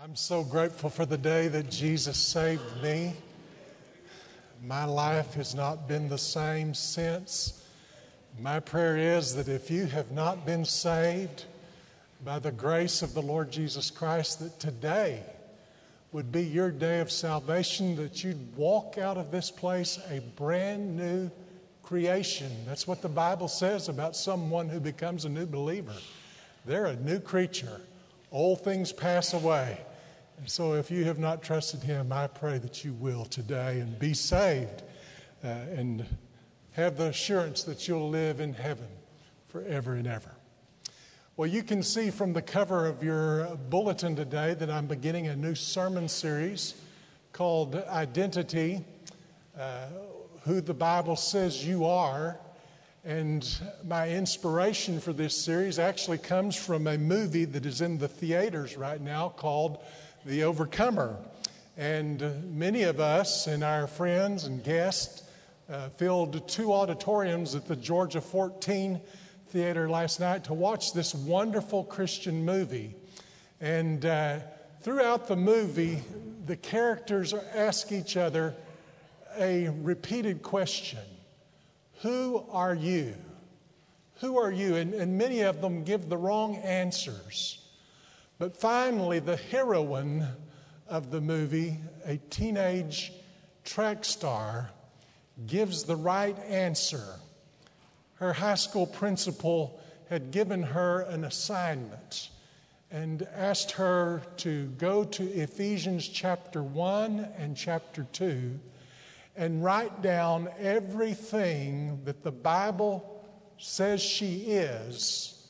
I'm so grateful for the day that Jesus saved me. My life has not been the same since. My prayer is that if you have not been saved by the grace of the Lord Jesus Christ, that today would be your day of salvation, that you'd walk out of this place a brand new creation. That's what the Bible says about someone who becomes a new believer. They're a new creature. Old things pass away. And so if you have not trusted Him, I pray that you will today and be saved and have the assurance that you'll live in heaven forever and ever. Well, you can see from the cover of your bulletin today that I'm beginning a new sermon series called Identity, Who the Bible Says You Are. And my inspiration for this series actually comes from a movie that is in the theaters right now called The Overcomer. And many of us and our friends and guests filled 2 auditoriums at the Georgia 14 Theater last night to watch this wonderful Christian movie. And throughout the movie, the characters ask each other a repeated question. Who are you? Who are you? And many of them give the wrong answers. But finally, the heroine of the movie, a teenage track star, gives the right answer. Her high school principal had given her an assignment and asked her to go to Ephesians chapter 1 and chapter 2 and write down everything that the Bible says she is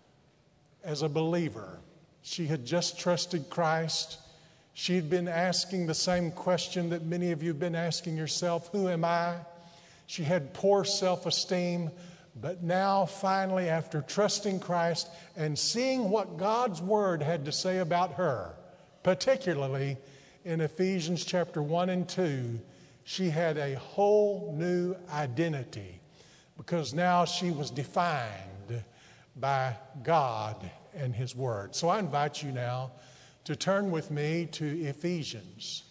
as a believer. She had just trusted Christ. She had been asking the same question that many of you have been asking yourself, who am I? She had poor self-esteem, but now finally, after trusting Christ and seeing what God's Word had to say about her, particularly in Ephesians chapter 1 and 2, she had a whole new identity because now she was defined by God and His Word. So I invite you now to turn with me to Ephesians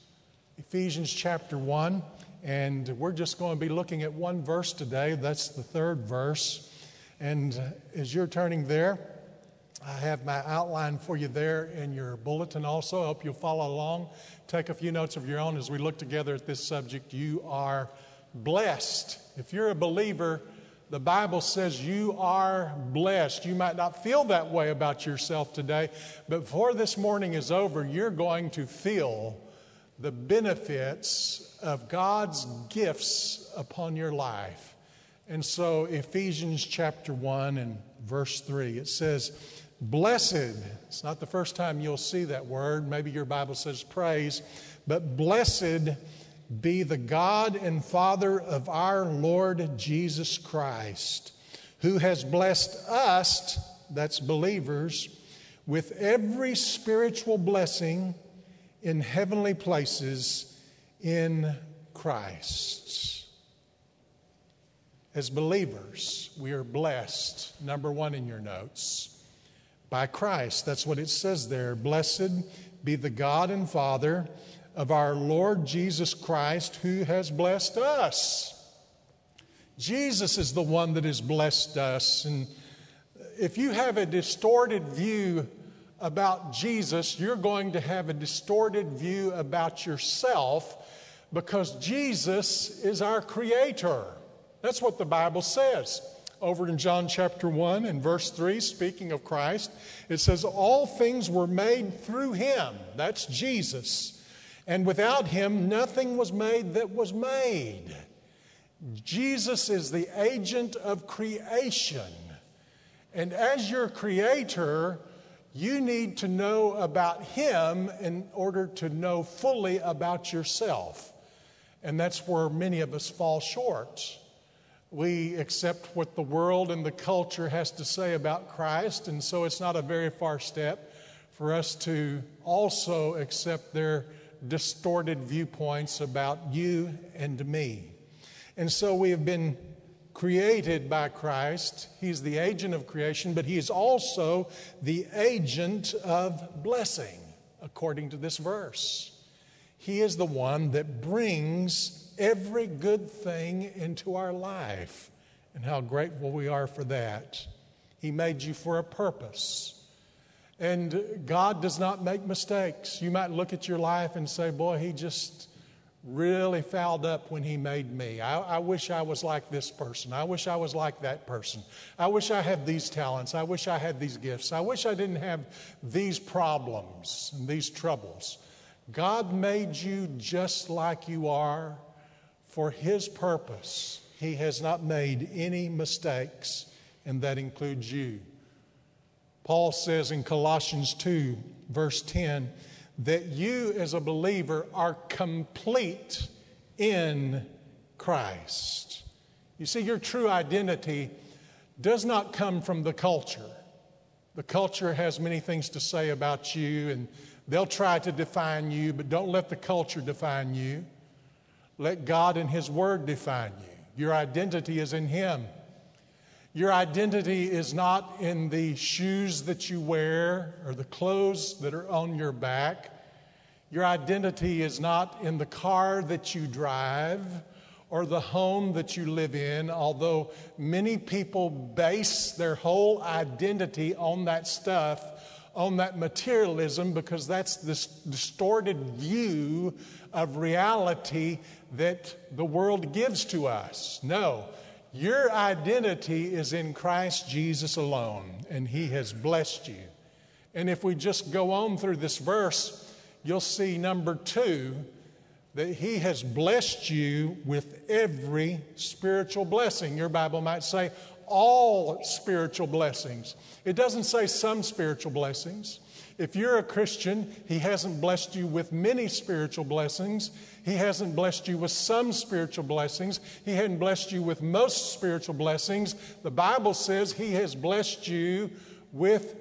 chapter 1, and we're just going to be looking at one verse today. That's the 3rd verse. And as you're turning there, I have my outline for you there in your bulletin also. I hope you'll follow along. Take a few notes of your own as we look together at this subject. You are blessed. If you're a believer, the Bible says you are blessed. You might not feel that way about yourself today, but before this morning is over, you're going to feel the benefits of God's gifts upon your life. And so Ephesians chapter 1 and verse 3, it says, blessed, it's not the first time you'll see that word. Maybe your Bible says praise, but blessed be the God and Father of our Lord Jesus Christ, who has blessed us, that's believers, with every spiritual blessing in heavenly places in Christ. As believers, we are blessed, number 1 in your notes, by Christ. That's what it says there. Blessed be the God and Father of our Lord Jesus Christ, who has blessed us. Jesus is the one that has blessed us. And if you have a distorted view about Jesus, you're going to have a distorted view about yourself, because Jesus is our Creator. That's what the Bible says. Over in John chapter 1 and verse 3, speaking of Christ, it says, all things were made through Him. That's Jesus. And without Him, nothing was made that was made. Jesus is the agent of creation. And as your Creator, you need to know about Him in order to know fully about yourself. And that's where many of us fall short. We accept what the world and the culture has to say about Christ, and so it's not a very far step for us to also accept their distorted viewpoints about you and me. And so we have been created by Christ. He's the agent of creation, but He is also the agent of blessing. according to this verse. He is the one that brings every good thing into our life. And how grateful we are for that. He made you for a purpose. And God does not make mistakes. You might look at your life and say, boy, he just really fouled up when he made me. I wish I was like this person. I wish I was like that person. I wish I had these talents. I wish I had these gifts. I wish I didn't have these problems and these troubles. God made you just like you are for his purpose. He has not made any mistakes, and that includes you. Paul says in Colossians 2, verse 10, that you as a believer are complete in Christ. You see, your true identity does not come from the culture. The culture has many things to say about you, and they'll try to define you, but don't let the culture define you. Let God and his word define you. Your identity is in him. Your identity is not in the shoes that you wear or the clothes that are on your back. Your identity is not in the car that you drive or the home that you live in, although many people base their whole identity on that stuff, on that materialism, because that's this distorted view of reality that the world gives to us. No, your identity is in Christ Jesus alone, and he has blessed you. And if we just go on through this verse, you'll see number 2, that he has blessed you with every spiritual blessing. Your Bible might say all spiritual blessings. It doesn't say some spiritual blessings. If you're a Christian, he hasn't blessed you with many spiritual blessings. He hasn't blessed you with some spiritual blessings. He hasn't blessed you with most spiritual blessings. The Bible says he has blessed you with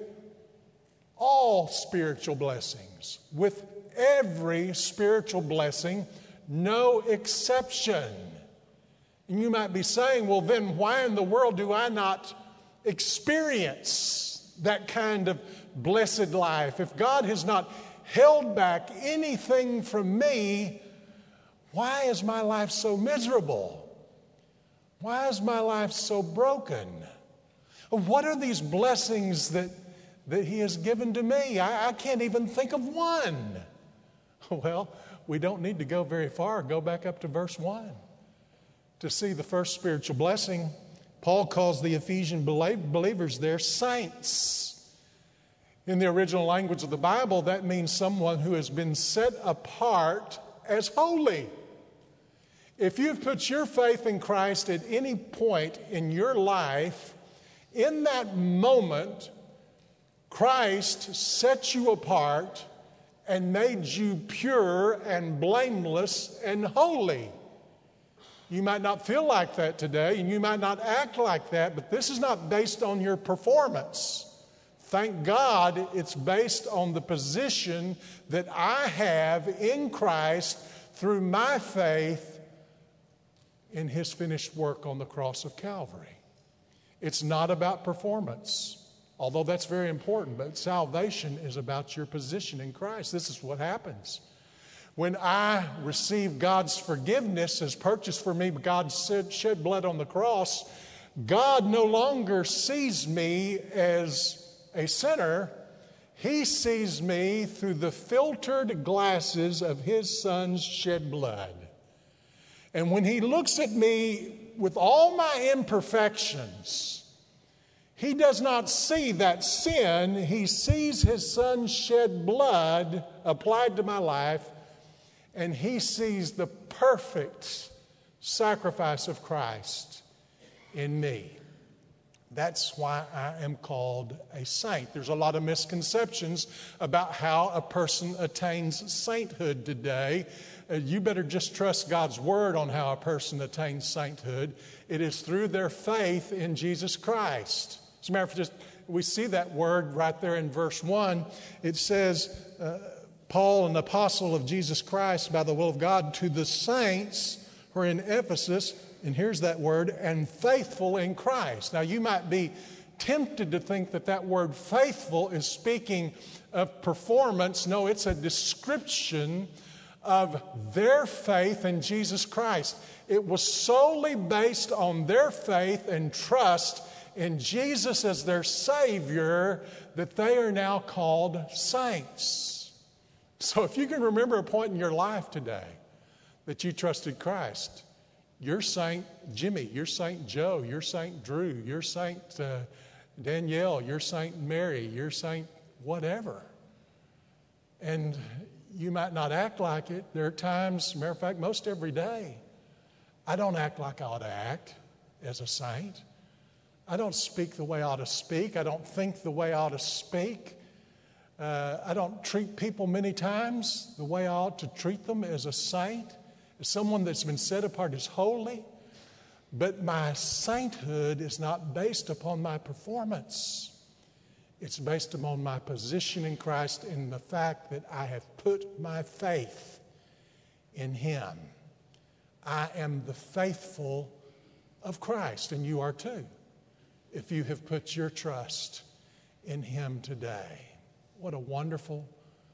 all spiritual blessings, with every spiritual blessing, no exception. And you might be saying, well, then why in the world do I not experience that kind of blessed life? If God has not held back anything from me, why is my life so miserable? Why is my life so broken? What are these blessings that he has given to me? I can't even think of one. Well, we don't need to go very far. Go back up to verse 1 to see the first spiritual blessing. Paul calls the Ephesian believers there saints. In the original language of the Bible, that means someone who has been set apart as holy. If you've put your faith in Christ at any point in your life, in that moment, Christ set you apart and made you pure and blameless and holy. You might not feel like that today, and you might not act like that, but this is not based on your performance. Thank God it's based on the position that I have in Christ through my faith in his finished work on the cross of Calvary. It's not about performance, although that's very important, but salvation is about your position in Christ. This is what happens. When I receive God's forgiveness as purchased for me, God's shed blood on the cross, God no longer sees me as a sinner. He sees me through the filtered glasses of his Son's shed blood. And when he looks at me with all my imperfections, he does not see that sin. He sees his Son's shed blood applied to my life, and he sees the perfect sacrifice of Christ in me. That's why I am called a saint. There's a lot of misconceptions about how a person attains sainthood today. You better just trust God's word on how a person attains sainthood. It is through their faith in Jesus Christ. As a matter of fact, we see that word right there in verse 1. It says, Paul, an apostle of Jesus Christ by the will of God, to the saints who are in Ephesus, and here's that word, and faithful in Christ. Now, you might be tempted to think that that word faithful is speaking of performance. No, it's a description of their faith in Jesus Christ. It was solely based on their faith and trust in Jesus as their Savior that they are now called saints. So if you can remember a point in your life today that you trusted Christ, you're Saint Jimmy, you're Saint Joe, you're Saint Drew, you're Saint Danielle, you're Saint Mary, you're Saint whatever. And you might not act like it. There are times, matter of fact, most every day, I don't act like I ought to act as a saint. I don't speak the way I ought to speak. I don't think the way I ought to speak. I don't treat people many times the way I ought to treat them as a saint, as someone that's been set apart as holy. But my sainthood is not based upon my performance. It's based upon my position in Christ in the fact that I have put my faith in Him. I am the faithful of Christ, and you are too, if you have put your trust in Him today. What a wonderful,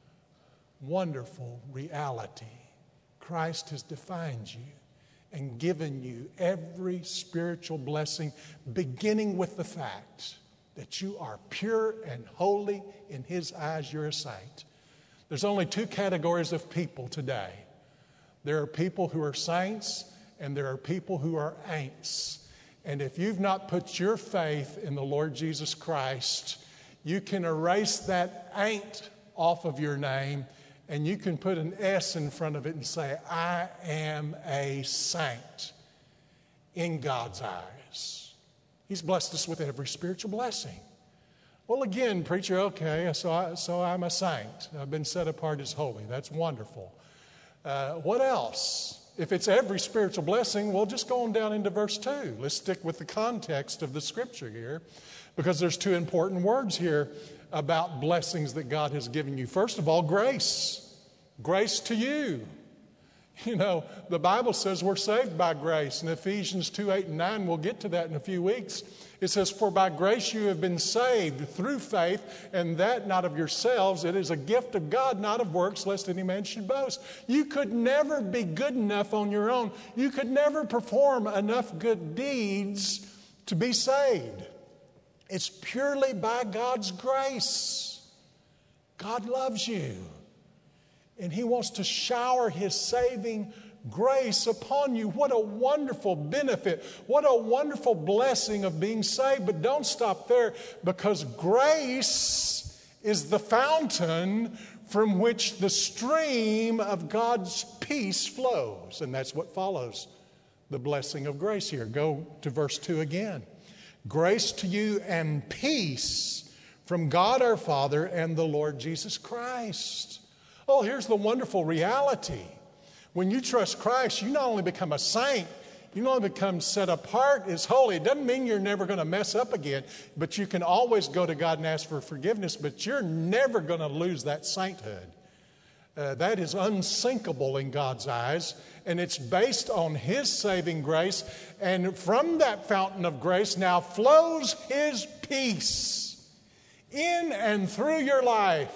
wonderful reality. Christ has defined you and given you every spiritual blessing, beginning with the fact that you are pure and holy in His eyes. You're a saint. There's only two categories of people today. There are people who are saints, and there are people who are ain'ts. And if you've not put your faith in the Lord Jesus Christ, you can erase that ain't off of your name, and you can put an S in front of it and say, I am a saint in God's eyes. He's blessed us with every spiritual blessing. Well, again, preacher, okay, so I'm a saint. I've been set apart as holy. That's wonderful. What else? If it's every spiritual blessing, well, just go on down into verse 2. Let's stick with the context of the scripture here, because there's two important words here about blessings that God has given you. First of all, grace. Grace to you. You know, the Bible says we're saved by grace. In Ephesians 2:8-9, we'll get to that in a few weeks. It says, for by grace you have been saved through faith, and that not of yourselves. It is a gift of God, not of works, lest any man should boast. You could never be good enough on your own. You could never perform enough good deeds to be saved. It's purely by God's grace. God loves you. And He wants to shower His saving grace upon you. What a wonderful benefit. What a wonderful blessing of being saved. But don't stop there, because grace is the fountain from which the stream of God's peace flows. And that's what follows the blessing of grace here. Go to verse 2 again. Grace to you and peace from God our Father and the Lord Jesus Christ. Oh, here's the wonderful reality. When you trust Christ, you not only become a saint, you not only become set apart as holy. It doesn't mean you're never going to mess up again, but you can always go to God and ask for forgiveness, but you're never going to lose that sainthood. That is unsinkable in God's eyes, and it's based on His saving grace. And from that fountain of grace now flows His peace in and through your life.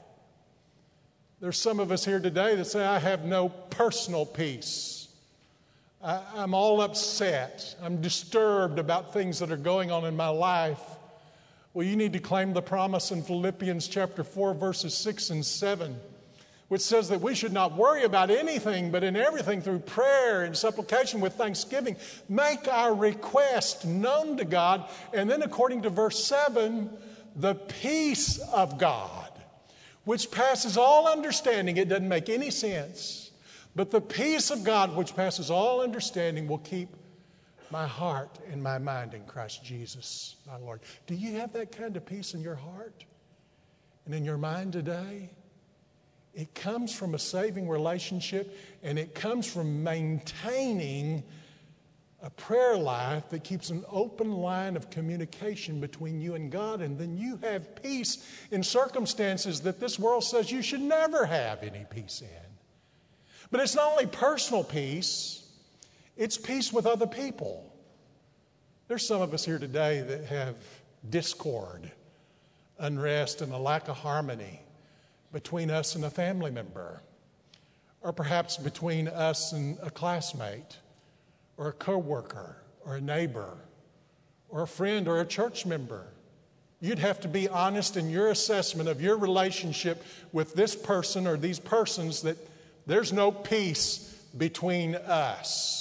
There's some of us here today that say, I have no personal peace. I'm all upset. I'm disturbed about things that are going on in my life. Well, you need to claim the promise in Philippians chapter 4, verses 6 and 7, which says that we should not worry about anything, but in everything through prayer and supplication with thanksgiving, make our request known to God. And then according to verse 7, the peace of God, which passes all understanding. It doesn't make any sense. But the peace of God, which passes all understanding, will keep my heart and my mind in Christ Jesus, my Lord. Do you have that kind of peace in your heart and in your mind today? It comes from a saving relationship, and it comes from maintaining a prayer life that keeps an open line of communication between you and God, and then you have peace in circumstances that this world says you should never have any peace in. But it's not only personal peace, it's peace with other people. There's some of us here today that have discord, unrest, and a lack of harmony between us and a family member, or perhaps between us and a classmate, or a coworker, or a neighbor, or a friend, or a church member. You'd have to be honest in your assessment of your relationship with this person or these persons that there's no peace between us.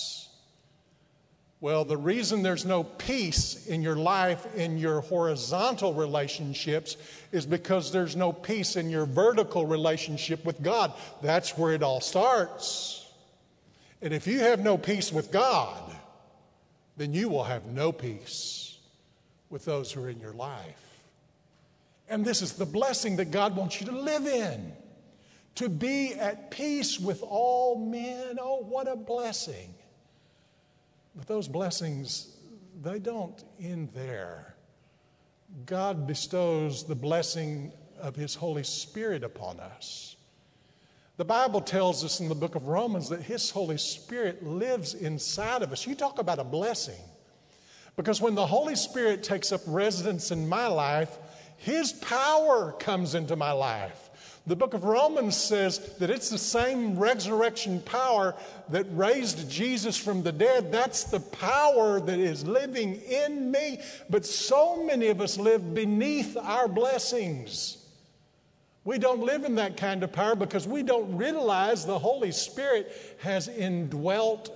Well, the reason there's no peace in your life, in your horizontal relationships, is because there's no peace in your vertical relationship with God. That's where it all starts. And if you have no peace with God, then you will have no peace with those who are in your life. And this is the blessing that God wants you to live in. To be at peace with all men. Oh, what a blessing. But those blessings, they don't end there. God bestows the blessing of His Holy Spirit upon us. The Bible tells us in the book of Romans that His Holy Spirit lives inside of us. You talk about a blessing. Because when the Holy Spirit takes up residence in my life, His power comes into my life. The book of Romans says that it's the same resurrection power that raised Jesus from the dead. That's the power that is living in me. But so many of us live beneath our blessings. We don't live in that kind of power because we don't realize the Holy Spirit has indwelt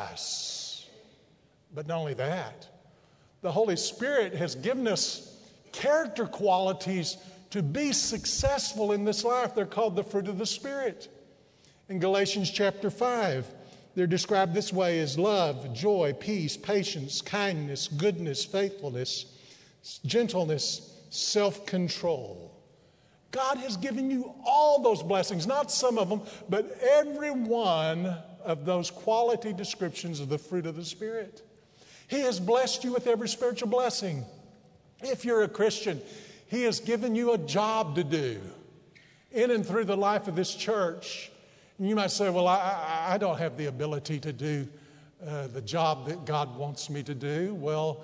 us. But not only that, the Holy Spirit has given us character qualities to be successful in this life. They're called the fruit of the Spirit. In Galatians chapter 5, they're described this way as love, joy, peace, patience, kindness, goodness, faithfulness, gentleness, self-control. God has given you all those blessings, not some of them, but every one of those quality descriptions of the fruit of the Spirit. He has blessed you with every spiritual blessing. If you're a Christian, He has given you a job to do in and through the life of this church. And you might say, well, I don't have the ability to do the job that God wants me to do. Well,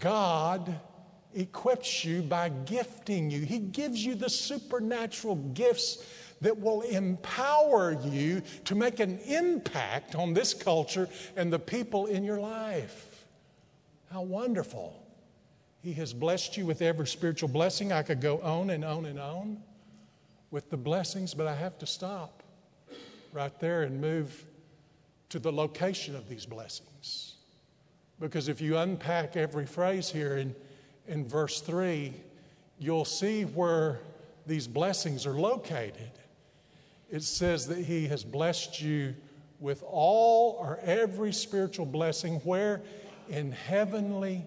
God equips you by gifting you. He gives you the supernatural gifts that will empower you to make an impact on this culture and the people in your life. How wonderful. He has blessed you with every spiritual blessing. I could go on and on and on with the blessings, but I have to stop right there and move to the location of these blessings. Because if you unpack every phrase here in verse 3, you'll see where these blessings are located. It says that He has blessed you with all or every spiritual blessing where? In heavenly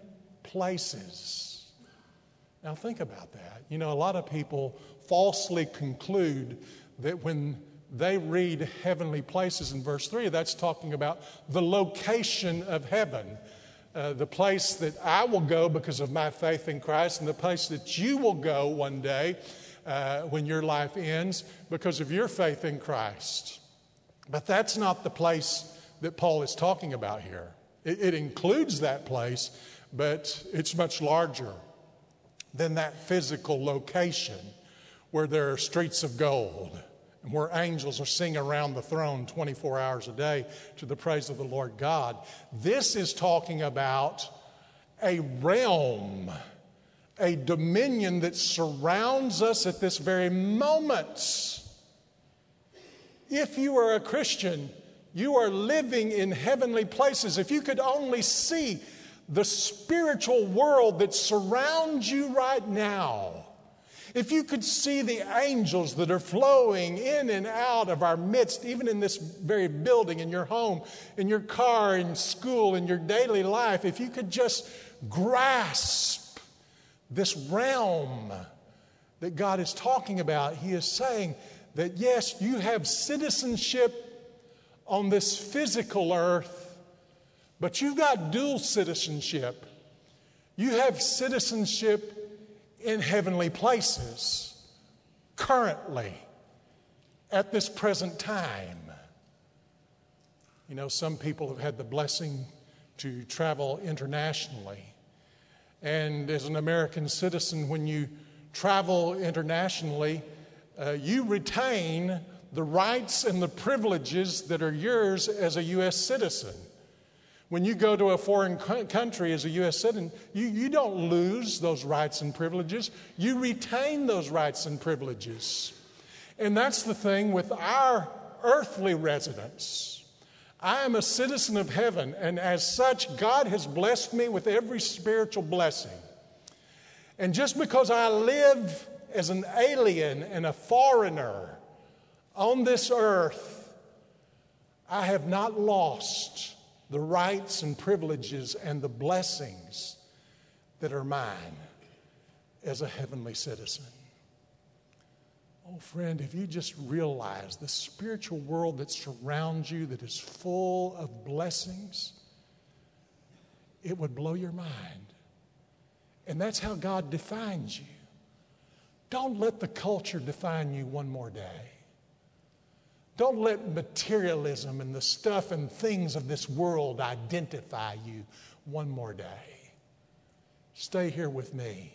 places. Now think about that. You know, a lot of people falsely conclude that when they read heavenly places in verse 3, that's talking about the location of heaven. The place that I will go because of my faith in Christ, and the place that you will go one day when your life ends because of your faith in Christ. But that's not the place that Paul is talking about here. It includes that place, but it's much larger than that physical location where there are streets of gold and where angels are singing around the throne 24 hours a day to the praise of the Lord God. This is talking about a realm, a dominion that surrounds us at this very moment. If you are a Christian, you are living in heavenly places. If you could only see the spiritual world that surrounds you right now, if you could see the angels that are flowing in and out of our midst, even in this very building, in your home, in your car, in school, in your daily life, if you could just grasp this realm that God is talking about, He is saying that yes, you have citizenship on this physical earth, but you've got dual citizenship. You have citizenship in heavenly places currently at this present time. You know, some people have had the blessing to travel internationally, And as an American citizen, when you travel internationally, you retain the rights and the privileges that are yours as a U.S. citizen. When you go to a foreign country as a U.S. citizen, you don't lose those rights and privileges. You retain those rights and privileges. And that's the thing with our earthly residence. I am a citizen of heaven, and as such, God has blessed me with every spiritual blessing. And just because I live as an alien and a foreigner on this earth, I have not lost the rights and privileges and the blessings that are mine as a heavenly citizen. Oh, friend, if you just realize the spiritual world that surrounds you, that is full of blessings, it would blow your mind. And that's how God defines you. Don't let the culture define you one more day. Don't let materialism and the stuff and things of this world identify you one more day. Stay here with me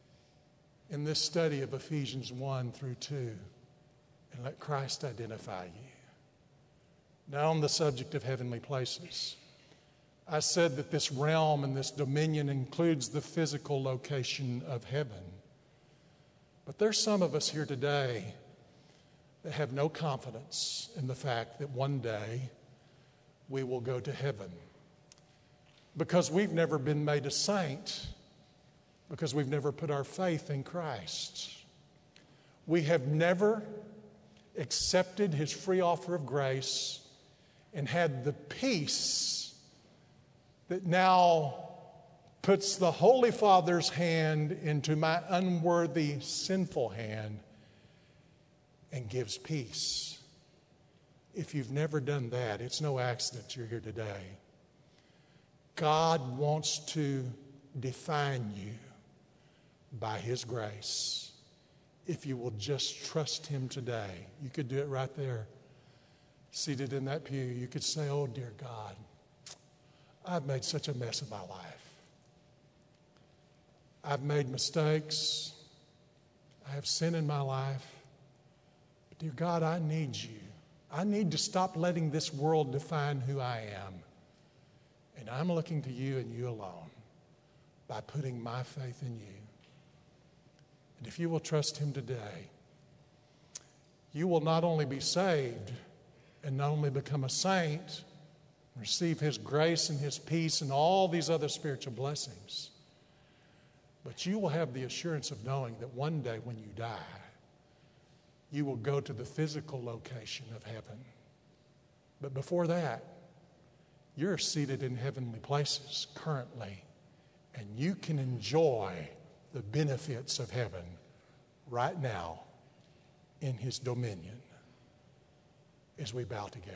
in this study of Ephesians 1 through 2 and let Christ identify you. Now, on the subject of heavenly places, I said that this realm and this dominion includes the physical location of heaven. But there's some of us here today that have no confidence in the fact that one day we will go to heaven because we've never been made a saint, because we've never put our faith in Christ. We have never accepted His free offer of grace and had the peace that now puts the Holy Father's hand into my unworthy, sinful hand and gives peace. If you've never done that, it's no accident you're here today. God wants to define you by His grace. If you will just trust Him today, you could do it right there, seated in that pew. You could say, "Oh, dear God, I've made such a mess of my life. I've made mistakes. I have sin in my life. But dear God, I need you. I need to stop letting this world define who I am. And I'm looking to you and you alone by putting my faith in you." And if you will trust Him today, you will not only be saved and not only become a saint, receive His grace and His peace and all these other spiritual blessings, but you will have the assurance of knowing that one day when you die, you will go to the physical location of heaven. But before that, you're seated in heavenly places currently, and you can enjoy the benefits of heaven right now in His dominion as we bow together.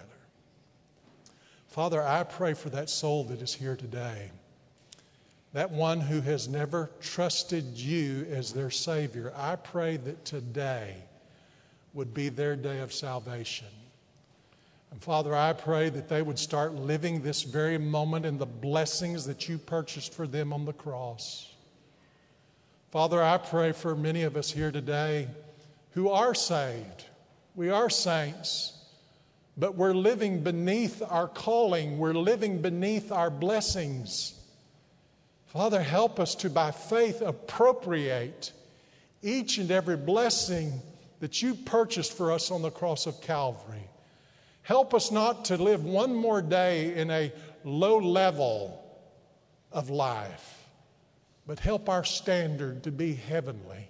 Father, I pray for that soul that is here today, that one who has never trusted you as their Savior. I pray that today would be their day of salvation. And Father, I pray that they would start living this very moment in the blessings that you purchased for them on the cross. Father, I pray for many of us here today who are saved. We are saints, but we're living beneath our calling. We're living beneath our blessings. Father, help us to, by faith, appropriate each and every blessing that you purchased for us on the cross of Calvary. Help us not to live one more day in a low level of life, but help our standard to be heavenly.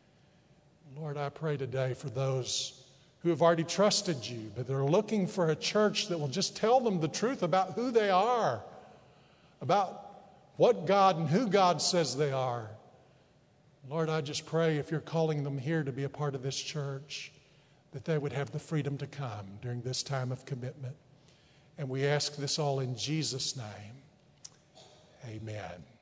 Lord, I pray today for those who have already trusted you, but they're looking for a church that will just tell them the truth about who they are, about what God and who God says they are. Lord, I just pray if you're calling them here to be a part of this church, that they would have the freedom to come during this time of commitment. And we ask this all in Jesus' name. Amen.